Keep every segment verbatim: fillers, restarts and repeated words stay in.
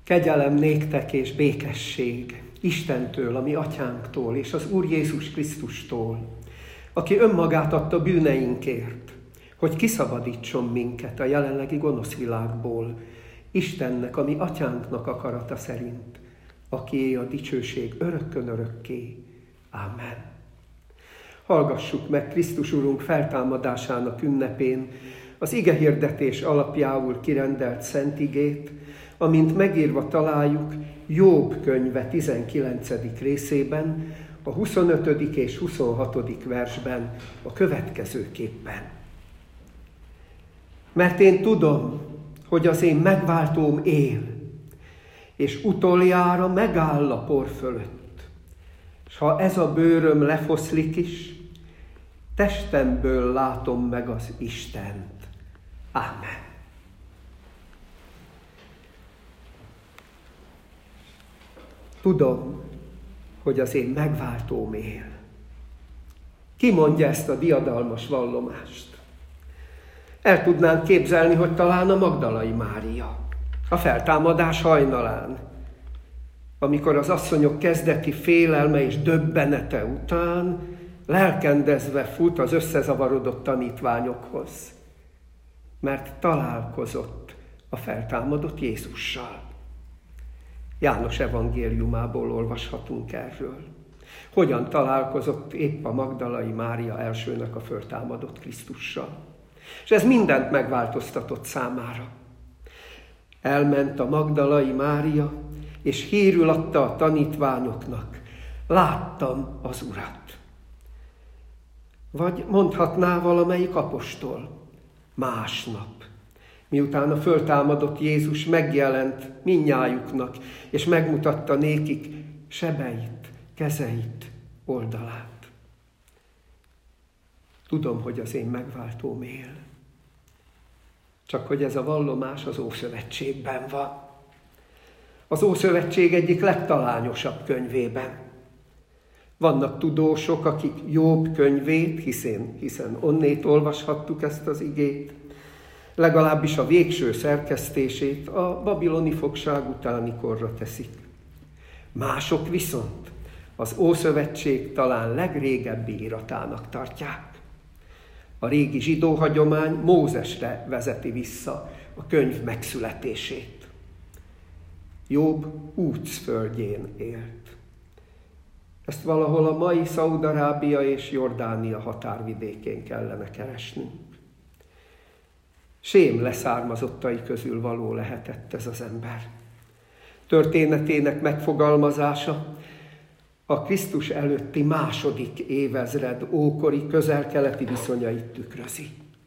Kegyelem néktek és békesség Istentől, a mi atyánktól, és az Úr Jézus Krisztustól, aki önmagát adta bűneinkért, hogy kiszabadítson minket a jelenlegi gonosz világból, Istennek, a mi atyánknak akarata szerint, akié a dicsőség örökkön örökké. Amen. Hallgassuk meg Krisztus Urunk feltámadásának ünnepén az igehirdetés alapjául kirendelt szent igét, amint megírva találjuk Jobb könyve tizenkilencedik részében, a huszonötödik és huszonhatodik versben a következőképpen. Mert én tudom, hogy az én megváltóm él, és utoljára megáll a por fölött. S ha ez a bőröm lefoszlik is, testemből látom meg az Istent. Ámen. Tudom, hogy az én megváltóm él. Ki mondja ezt a diadalmas vallomást? El tudnánk képzelni, hogy talán a Magdalai Mária, a feltámadás hajnalán, amikor az asszonyok kezdeti félelme és döbbenete után lelkendezve fut az összezavarodott tanítványokhoz, mert találkozott a feltámadott Jézussal. János evangéliumából olvashatunk erről. Hogyan találkozott épp a Magdalai Mária elsőnek a föltámadott Krisztussal. És ez mindent megváltoztatott számára. Elment a Magdalai Mária, és hírül adta a tanítványoknak: láttam az Urat. Vagy mondhatná valamelyik apostol: másnap, miután a föltámadott Jézus megjelent mindnyájuknak, és megmutatta nékik sebeit, kezeit, oldalát. Tudom, hogy az én megváltóm él. Csak hogy ez a vallomás az Ószövetségben van. Az Ószövetség egyik legtalányosabb könyvében. Vannak tudósok, akik Jobb könyvét, hiszen, hiszen onnét olvashattuk ezt az igét, legalábbis a végső szerkesztését a babiloni fogság utáni korra teszik. Mások viszont az Ószövetség talán legrégebbi íratának tartják. A régi zsidó hagyomány Mózesre vezeti vissza a könyv megszületését. Jobb Úc földjén élt. Ezt valahol a mai Szaúd-Arábia és Jordánia határvidékén kellene keresnünk. Sém leszármazottai közül való lehetett ez az ember. Történetének megfogalmazása a Krisztus előtti második évezred ókori közel-keleti viszonyait tükrözi.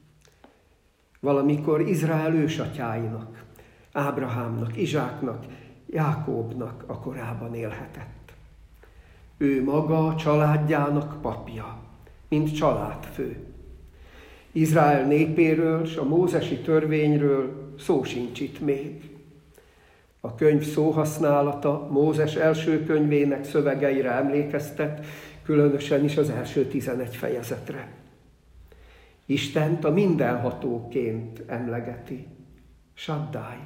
Valamikor Izrael ősatyáinak, Ábrahámnak, Izsáknak, Jákóbnak a korában élhetett. Ő maga a családjának papja, mint családfő. Izrael népéről s a mózesi törvényről szó sincs itt még. A könyv szóhasználata Mózes első könyvének szövegeire emlékeztet, különösen is az első tizenegy fejezetre. Istent a mindenhatóként emlegeti. Saddai,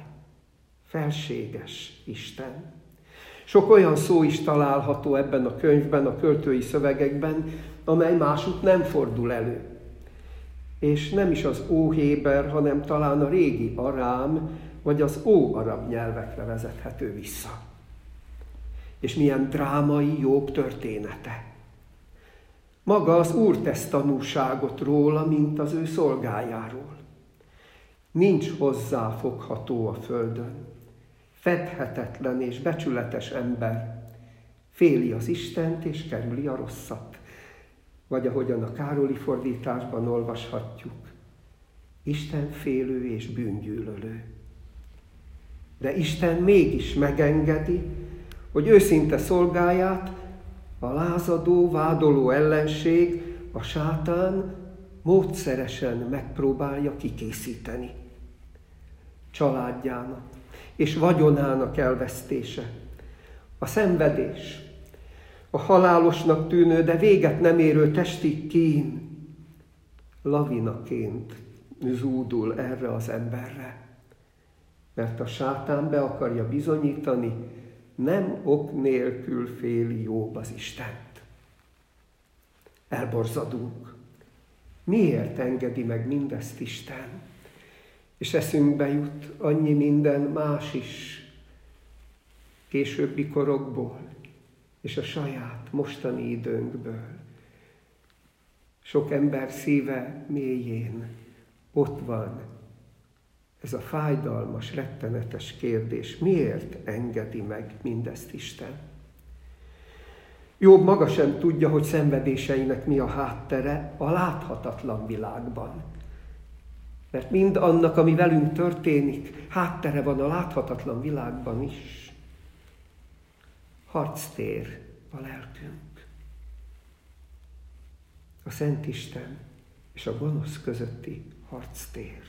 felséges Isten. Sok olyan szó is található ebben a könyvben, a költői szövegekben, amely másút nem fordul elő. És nem is az óhéber, hanem talán a régi arám, vagy az ó-arab nyelvekre vezethető vissza. És milyen drámai Jobb története. Maga az Úr tesz tanúságot róla, mint az ő szolgájáról. Nincs hozzáfogható a földön, fedhetetlen és becsületes ember, féli az Istent és kerüli a rosszat. Vagy ahogyan a Károli fordításban olvashatjuk, Isten félő és bűngyűlölő. De Isten mégis megengedi, hogy őszinte szolgáját a lázadó, vádoló ellenség, a sátán módszeresen megpróbálja kikészíteni. Családjának és vagyonának elvesztése, a szenvedés, a halálosnak tűnő, de véget nem érő testi kín lavinaként zúdul erre az emberre. mert a sátán be akarja bizonyítani, nem ok nélkül féli Jób az Istent. Elborzadunk. Miért engedi meg mindezt Isten? És eszünkbe jut annyi minden más is későbbi korokból, és a saját mostani időnkből. Sok ember szíve mélyén ott van ez a fájdalmas, rettenetes kérdés. Miért engedi meg mindezt Isten? Jobb maga sem tudja, hogy szenvedéseinek mi a háttere a láthatatlan világban. Mert mind annak, ami velünk történik, háttere van a láthatatlan világban is. Harctér a lelkünk. A Szent Isten és a gonosz közötti harctér.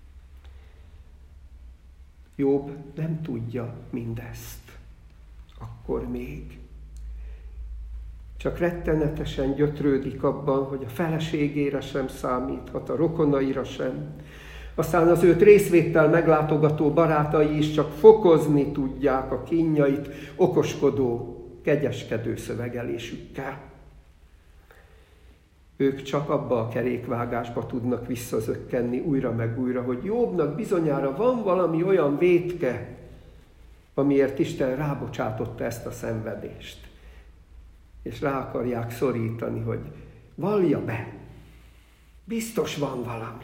Jobb nem tudja mindezt. Akkor még. Csak rettenetesen gyötrődik abban, hogy a feleségére sem számíthat, a rokonaira sem. Aztán az őt részvéttel meglátogató barátai is csak fokozni tudják a kínjait okoskodó, kegyeskedő szövegelésükkel. Ők csak abba a kerékvágásba tudnak visszazökkenni újra meg újra, hogy Jobbnak bizonyára van valami olyan vétke, amiért Isten rábocsátotta ezt a szenvedést. És rá akarják szorítani, hogy vallja be, biztos van valami.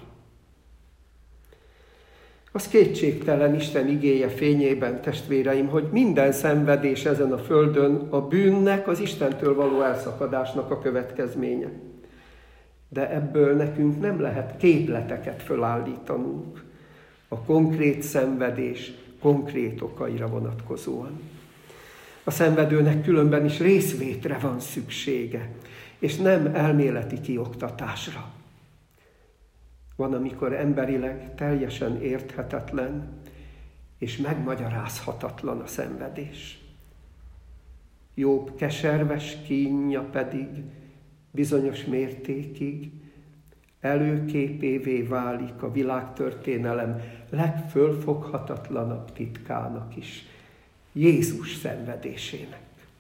Az kétségtelen Isten igéje fényében, testvéreim, hogy minden szenvedés ezen a földön a bűnnek, az Istentől való elszakadásnak a következménye. De ebből nekünk nem lehet képleteket fölállítanunk a konkrét szenvedés konkrét okaira vonatkozóan. A szenvedőnek különben is részvétre van szüksége, és nem elméleti kioktatásra. Van, amikor emberileg teljesen érthetetlen és megmagyarázhatatlan a szenvedés. Jobb keserves kínja pedig bizonyos mértékig előképévé válik a világtörténelem legfölfoghatatlanabb titkának is, Jézus szenvedésének.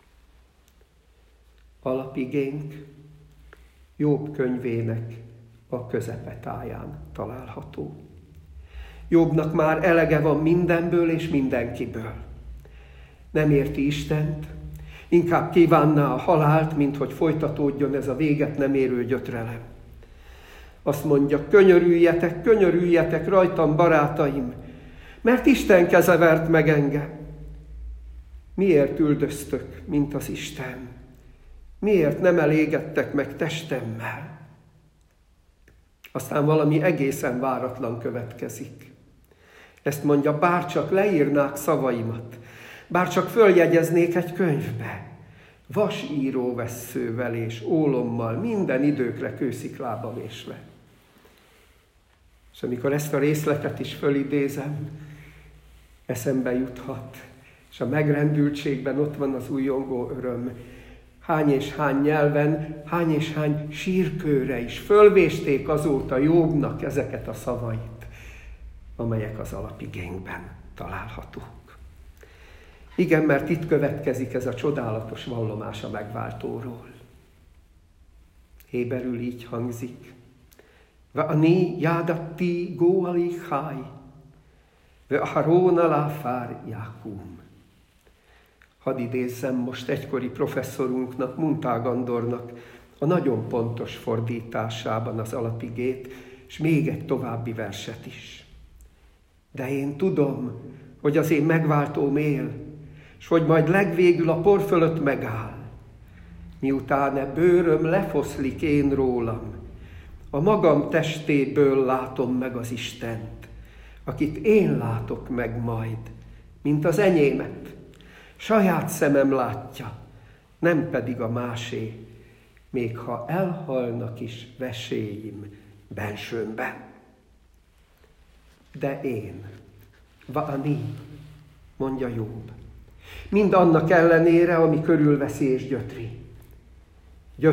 Alapigénk Jobb könyvének a közepetáján található. Jobbnak már elege van mindenből és mindenkiből. Nem érti Istent, inkább kívánná a halált, mint hogy folytatódjon ez a véget nem érő gyötrelem. Azt mondja, könyörüljetek, könyörüljetek rajtam, barátaim, mert Isten keze vert meg engem. Miért üldöztök, mint az Isten? Miért nem elégedtek meg testemmel? Aztán valami egészen váratlan következik. Ezt mondja, bárcsak leírnák szavaimat, bárcsak följegyeznék egy könyvbe, vasíróvesszővel és ólommal minden időkre kősziklába vésve. És amikor ezt a részletet is fölidézem, eszembe juthat, és a megrendültségben ott van az újongó öröm. Hány és hány nyelven, hány és hány sírkőre is fölvésték azóta Jobbnak ezeket a szavait, amelyek az alapigénkben találhatók. Igen, mert itt következik ez a csodálatos vallomás a megváltóról. Héberül így hangzik. Va'ani yadati goali chai, ve'aharon alafár Jákum. Hadd idézzem most egykori professzorunknak, Muntag Andornak a nagyon pontos fordításában az alapigét, és még egy további verset is. De én tudom, hogy az én megváltóm él, és hogy majd legvégül a por fölött megáll. Miután e bőröm lefoszlik én rólam, a magam testéből látom meg az Istent, akit én látok meg majd, mint az enyémet. Saját szemem látja, nem pedig a másé, még ha elhalnak is veséim bensőmben. De én, va'ani, mondja Jobb, mind annak ellenére, ami körülveszi és gyötri.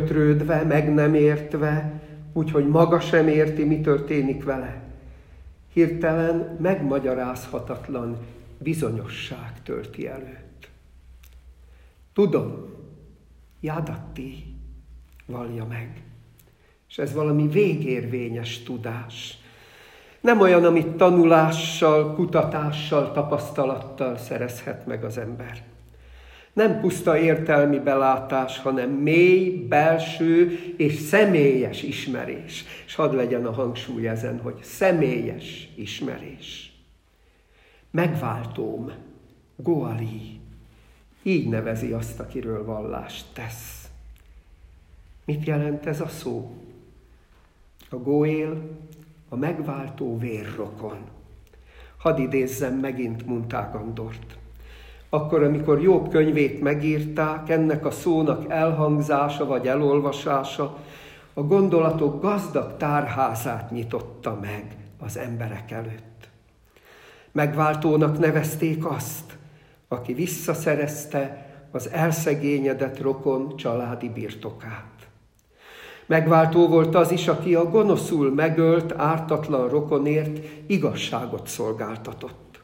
Gyötrődve, meg nem értve, úgyhogy maga sem érti, mi történik vele. Hirtelen megmagyarázhatatlan bizonyosság tölti előtt. Tudom, jádatti, vallja meg. És ez valami végérvényes tudás. Nem olyan, amit tanulással, kutatással, tapasztalattal szerezhet meg az ember. Nem puszta értelmi belátás, hanem mély, belső és személyes ismerés. És hadd legyen a hangsúly ezen, hogy személyes ismerés. Megváltóm, Goali, így nevezi azt, akiről vallást tesz. Mit jelent ez a szó? A Goél, a megváltó vérrokon. Hadd idézzem megint Muntágandort. Akkor, amikor Jobb könyvét megírták, ennek a szónak elhangzása vagy elolvasása a gondolatok gazdag tárházát nyitotta meg az emberek előtt. Megváltónak nevezték azt, aki visszaszerezte az elszegényedett rokon családi birtokát. Megváltó volt az is, aki a gonoszul megölt, ártatlan rokonért igazságot szolgáltatott.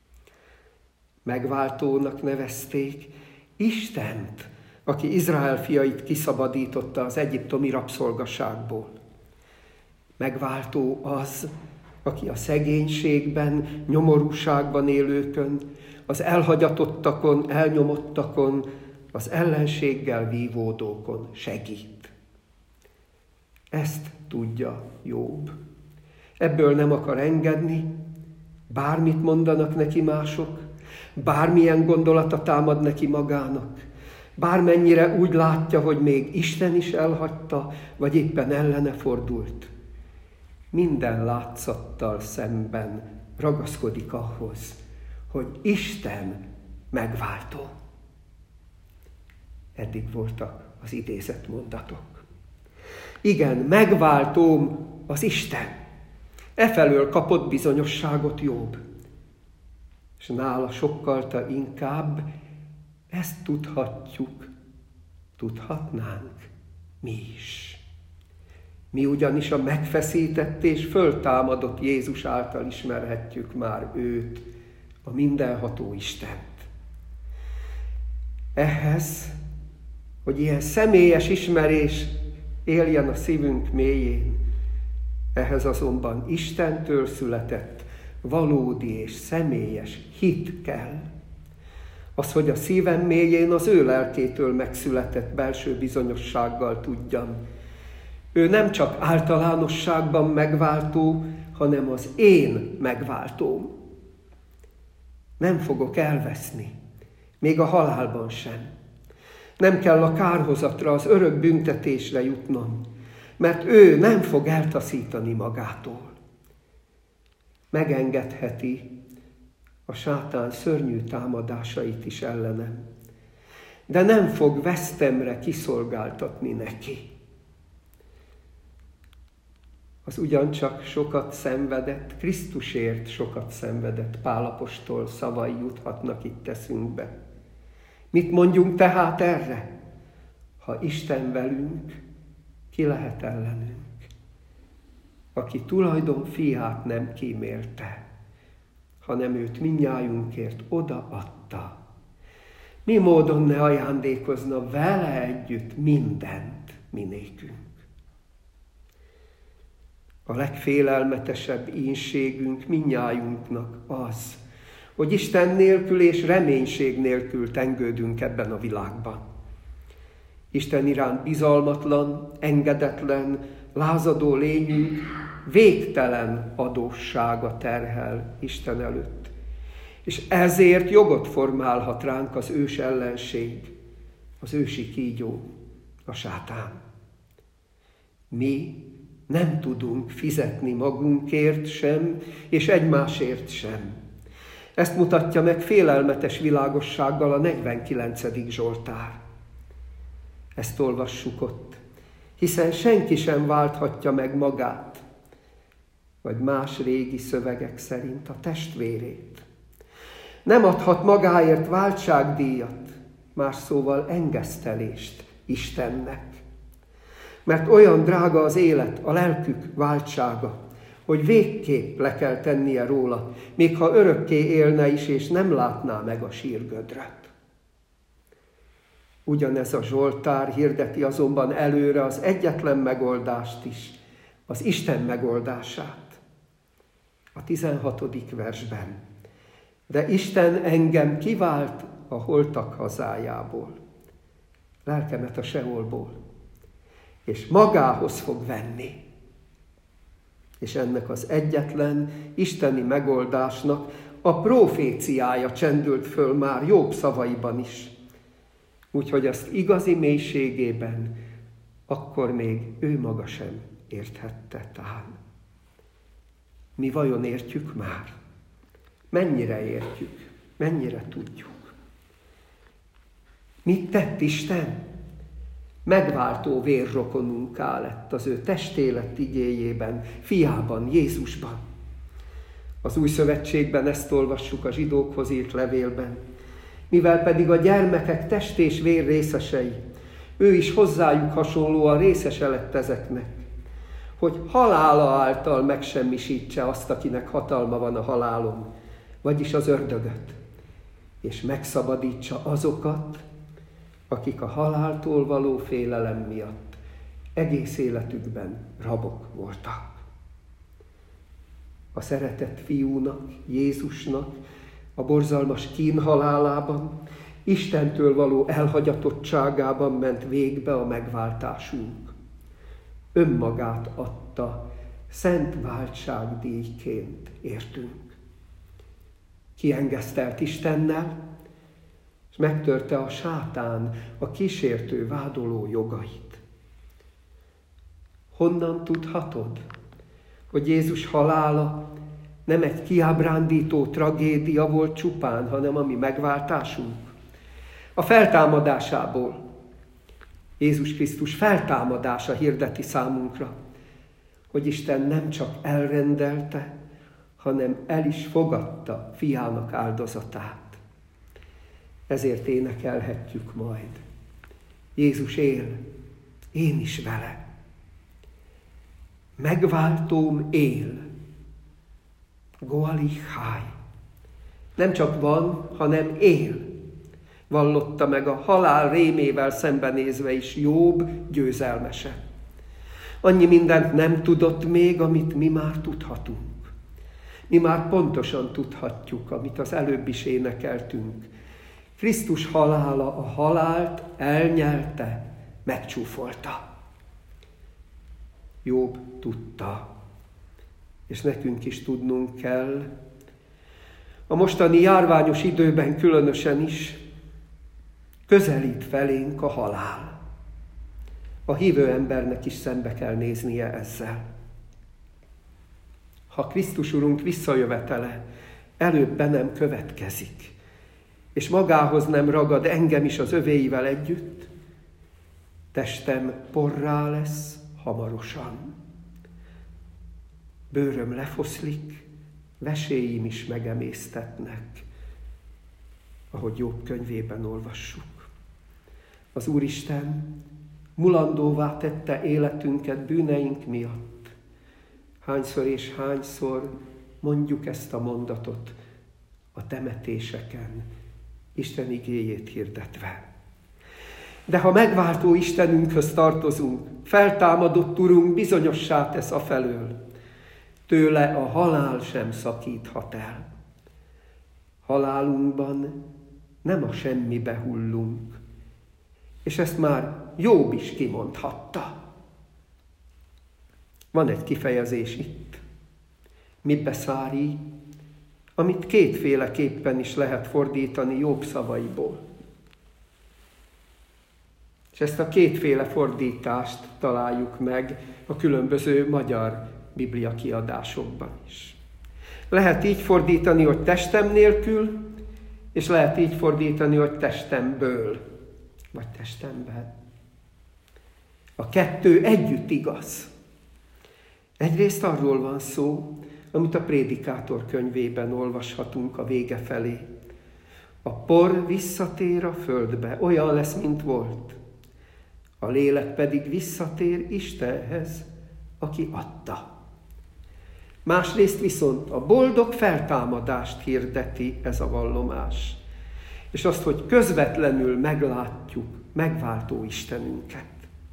Megváltónak nevezték Istent, aki Izrael fiait kiszabadította az egyiptomi rabszolgaságból. Megváltó az, aki a szegénységben, nyomorúságban élőkön, az elhagyatottakon, elnyomottakon, az ellenséggel vívódókon segít. Ezt tudja Jobb. Ebből nem akar engedni, bármit mondanak neki mások, bármilyen gondolata támad neki magának, bármennyire úgy látja, hogy még Isten is elhagyta, vagy éppen ellene fordult. Minden látszattal szemben ragaszkodik ahhoz, hogy Isten megváltó. Eddig voltak az idézett mondatok. Igen, megváltóm az Isten. Efelől kapott bizonyosságot Jobb. És nála sokkalta inkább ezt tudhatjuk, tudhatnánk mi is. Mi ugyanis a megfeszített és föltámadott Jézus által ismerhetjük már őt, a mindenható Istent. Ehhez, hogy ilyen személyes ismerés éljen a szívünk mélyén, ehhez azonban Istentől született valódi és személyes hit kell. Az, hogy a szívem mélyén az ő lelkétől megszületett belső bizonyossággal tudjam. Ő nem csak általánosságban megváltó, hanem az én megváltóm. Nem fogok elveszni, még a halálban sem. Nem kell a kárhozatra, az örök büntetésre jutnom, mert ő nem fog eltaszítani magától. Megengedheti a sátán szörnyű támadásait is ellenem, de nem fog vesztemre kiszolgáltatni neki. Az ugyancsak sokat szenvedett, Krisztusért sokat szenvedett Pál apostol szavai juthatnak itt eszünkbe. Mit mondjunk tehát erre? Ha Isten velünk, ki lehet ellenünk? Aki tulajdon fiát nem kímélte, hanem őt mindnyájunkért odaadta. Mi módon ne ajándékozna vele együtt mindent minékünk? A legfélelmetesebb ínségünk mindnyájunknak az, hogy Isten nélkül és reménység nélkül tengődünk ebben a világban. Isten iránt bizalmatlan, engedetlen, lázadó lényünk végtelen adóssága terhel Isten előtt. És ezért jogot formálhat ránk az ős ellenség, az ősi kígyó, a sátán. Mi nem tudunk fizetni magunkért sem, és egymásért sem. Ezt mutatja meg félelmetes világossággal a negyvenkilencedik Zsoltár. Ezt olvassuk ott. Hiszen senki sem válthatja meg magát, vagy más régi szövegek szerint a testvérét. Nem adhat magáért váltságdíjat, más szóval engesztelést Istennek. Mert olyan drága az élet, a lelkük váltsága, hogy végképp le kell tennie róla, még ha örökké élne is, és nem látná meg a sírgödröt. Ugyanez a Zsoltár hirdeti azonban előre az egyetlen megoldást is, az Isten megoldását. A tizenhatodik versben. De Isten engem kivált a holtak hazájából, lelkemet a seolból, és magához fog venni. És ennek az egyetlen isteni megoldásnak a proféciája csendült föl már Jobb szavaiban is. Úgyhogy azt igazi mélységében akkor még ő maga sem érthette tán. Mi vajon értjük már? Mennyire értjük? Mennyire tudjuk? Mit tett Isten? Megváltó vérrokonunká lett az ő testélet igéjében, fiában, Jézusban. Az Új Szövetségben ezt olvassuk a zsidókhoz írt levélben. Mivel pedig a gyermekek test és vér részesei, ő is hozzájuk hasonlóan részese lett ezeknek, hogy halála által megsemmisítse azt, akinek hatalma van a halálon, vagyis az ördögöt, és megszabadítsa azokat, akik a haláltól való félelem miatt egész életükben rabok voltak. A szeretett fiúnak, Jézusnak a borzalmas kínhalálában, Istentől való elhagyatottságában ment végbe a megváltásunk. Önmagát adta szent váltságdíjként értünk. Kiengesztelt Istennel, és megtörte a sátán, a kísértő, vádoló jogait. Honnan tudhatod, hogy Jézus halála nem egy kiábrándító tragédia volt csupán, hanem a mi megváltásunk? A feltámadásából. Jézus Krisztus feltámadása hirdeti számunkra, hogy Isten nem csak elrendelte, hanem el is fogadta fiának áldozatát. Ezért énekelhetjük majd. Jézus él, én is vele. Megváltóm él. Goali háj. Nem csak van, hanem él. Vallotta meg a halál rémével szembenézve is Jobb győzelmese. Annyi mindent nem tudott még, amit mi már tudhatunk. Mi már pontosan tudhatjuk, amit az előbb is énekeltünk. Krisztus halála a halált elnyelte, megcsúfolta. Jobb tudta, és nekünk is tudnunk kell. A mostani járványos időben különösen is közelít felénk a halál. A hívő embernek is szembe kell néznie ezzel. Ha Krisztus Urunk visszajövetele előbb be nem következik, és magához nem ragad engem is az övéivel együtt, testem porrá lesz hamarosan. Bőröm lefoszlik, veséim is megemésztetnek, ahogy Jobb könyvében olvassuk. Az Úristen mulandóvá tette életünket bűneink miatt. Hányszor és hányszor mondjuk ezt a mondatot a temetéseken, Isten igéjét hirdetve. De ha megváltó Istenünkhöz tartozunk, feltámadott Urunk bizonyossá tesz afelől, tőle a halál sem szakíthat el. Halálunkban nem a semmibe hullunk, és ezt már Jobb is kimondhatta. Van egy kifejezés itt, mibbe szári, amit kétféleképpen is lehet fordítani Jobb szavaiból. És ezt a kétféle fordítást találjuk meg a különböző magyar Biblia kiadásokban is. Lehet így fordítani, hogy testem nélkül, és lehet így fordítani, hogy testemből, vagy testemben. A kettő együtt igaz. Egyrészt arról van szó, amit a Prédikátor könyvében olvashatunk a vége felé. A por visszatér a földbe, olyan lesz, mint volt. A lélek pedig visszatér Istenhez, aki adta. Másrészt viszont a boldog feltámadást hirdeti ez a vallomás. És azt, hogy közvetlenül meglátjuk megváltó Istenünket.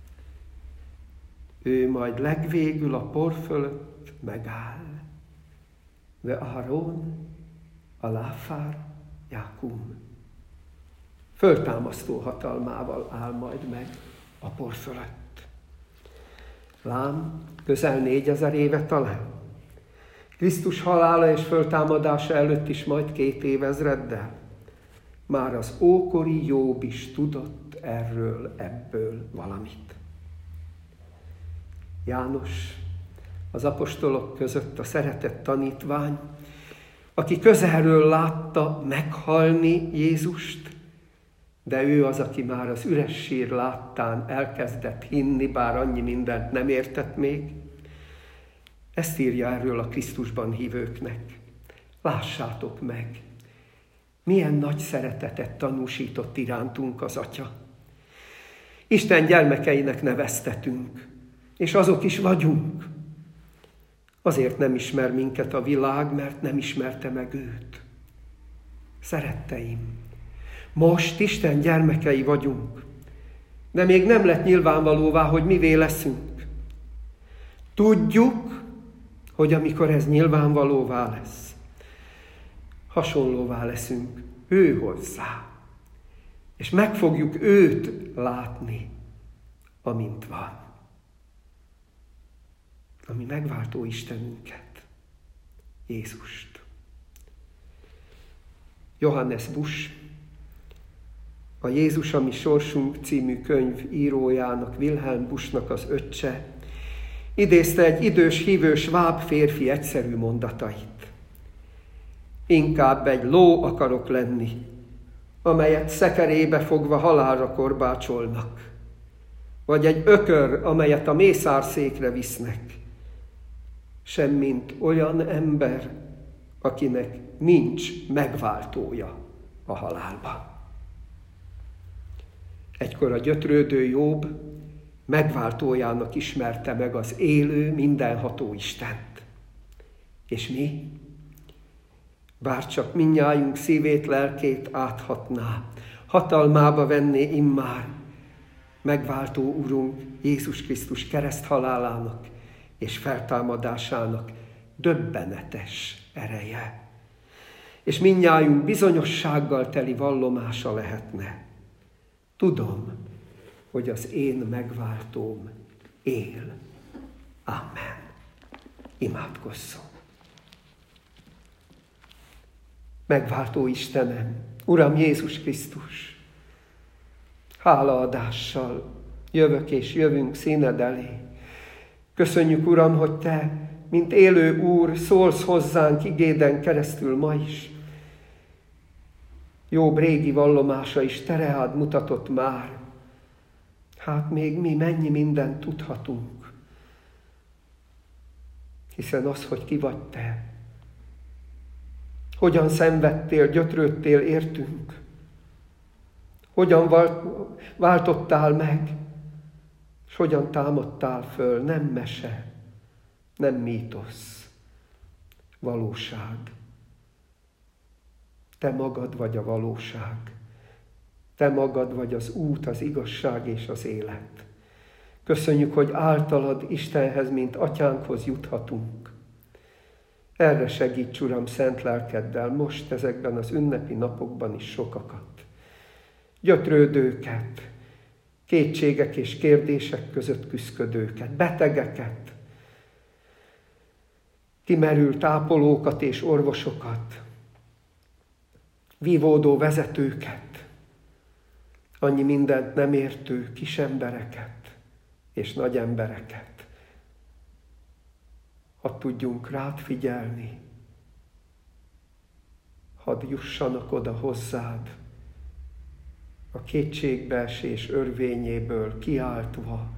Ő majd legvégül a por fölött megáll. De Áron, a láfár, Jákum. Föltámasztó hatalmával áll majd meg a por fölött. Lám, közel négyezer éve talán. Krisztus halála és föltámadása előtt is majd két évezreddel. Már az ókori Jób is tudott erről, ebből valamit. János, az apostolok között a szeretett tanítvány, aki közelről látta meghalni Jézust, de ő az, aki már az üres sír láttán elkezdett hinni, bár annyi mindent nem értett még. Ezt írja erről a Krisztusban hívőknek. Lássátok meg, milyen nagy szeretetet tanúsított irántunk az Atya. Isten gyermekeinek neveztetünk, és azok is vagyunk. Azért nem ismer minket a világ, mert nem ismerte meg őt. Szeretteim, most Isten gyermekei vagyunk, de még nem lett nyilvánvalóvá, hogy mivé leszünk. Tudjuk, hogy amikor ez nyilvánvalóvá lesz, hasonlóvá leszünk ő hozzá, és meg fogjuk őt látni, amint van. Ami megváltó Istenünket, Jézust. Johannes Busch, a Jézus, a mi sorsunk című könyv írójának, Wilhelm Buschnak az öccse, idézte egy idős hívő sváb férfi egyszerű mondatait. Inkább egy ló akarok lenni, amelyet szekerébe fogva halálra korbácsolnak, vagy egy ökör, amelyet a mészárszékre visznek, semmint olyan ember, akinek nincs megváltója a halálban. Egykor a gyötrődő Jobb megváltójának ismerte meg az élő, mindenható Istent. És mi? Bár csak mindnyájunk szívét, lelkét áthatná, hatalmába venné immár megváltó Urunk Jézus Krisztus kereszthalálának és feltámadásának döbbenetes ereje. És mindnyájunk bizonyossággal teli vallomása lehetne. Tudom, hogy az én megváltóm él. Amen. Imádkozzunk. Megváltó Istenem, Uram Jézus Krisztus, hálaadással jövök és jövünk színed elé. Köszönjük, Uram, hogy Te, mint élő Úr, szólsz hozzánk igéden keresztül ma is. Jobb régi vallomása is tereád mutatott már. Hát még mi mennyi mindent tudhatunk. Hiszen az, hogy ki vagy Te, hogyan szenvedtél, gyötrődtél értünk, hogyan váltottál meg, és hogyan támadtál föl, nem mese, nem mítosz, valóság. Te magad vagy a valóság. Te magad vagy az út, az igazság és az élet. Köszönjük, hogy általad Istenhez, mint atyánkhoz juthatunk. Erre segíts, Uram, szent lelkeddel most ezekben az ünnepi napokban is sokakat. Gyötrődőket, kétségek és kérdések között küszködőket, betegeket, kimerült ápolókat és orvosokat, vívódó vezetőket, annyi mindent nem értő kisembereket és nagy embereket. Hadd tudjunk rád figyelni, hadd jussanak oda hozzád, a kétségbeesés örvényéből kiáltva,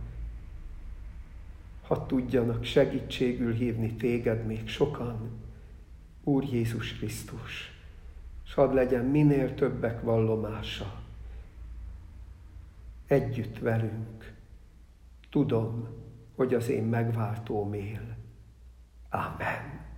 hadd tudjanak segítségül hívni téged még sokan, Úr Jézus Krisztus, s hadd legyen minél többek vallomása. Együtt velünk, tudom, hogy az én megváltóm él. Amen.